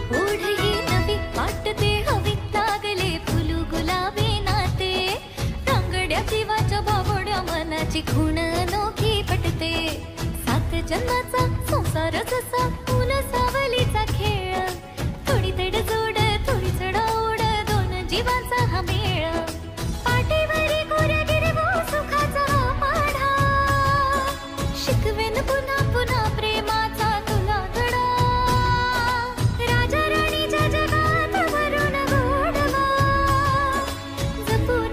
ओढ ही नवी वाटते हवी लागले फुलू गुलाबी नाते रांगड्या जीवाच्या बाबड्या मनाची खूण अनोखी पटते सात जन्माचा संसार जसा फुल सावलीचा खेळ थोडी तडजोड थोडी चढाओढ दोन जीवांचा हा मेळ